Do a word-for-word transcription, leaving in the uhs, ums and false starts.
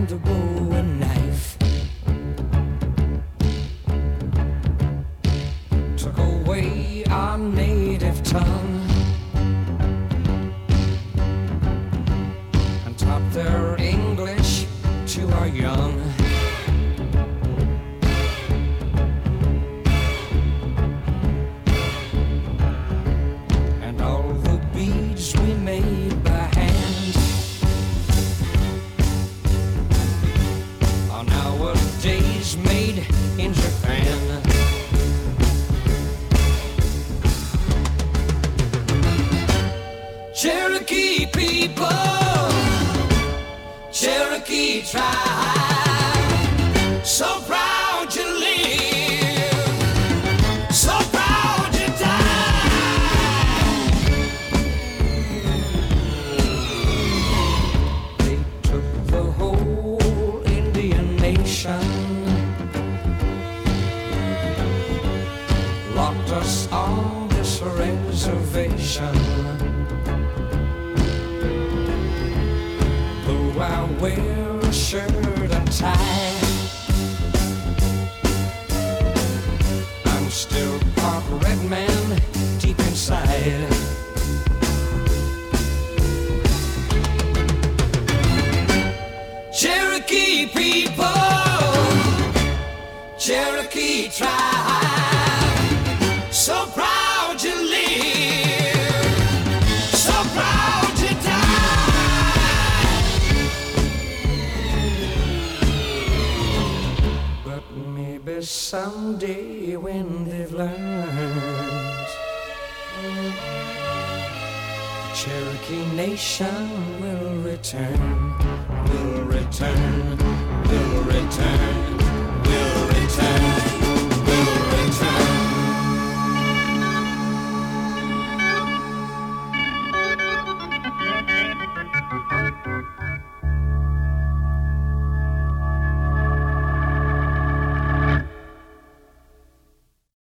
the bowie knife took away our native tongue and taught their English to our young. And all the beads we made by hand are nowadays made in Japan. Cherokee people, Cherokee tribe, so proud you live, so proud you die. They took the whole Indian nation, locked us on this reservation. Though I wear a shirt and tie, I'm still part red man deep inside. Cherokee people, Cherokee tribe, so proud you live, so proud you die. But maybe someday when they've learned, the Cherokee nation will return, will return, will return, will return.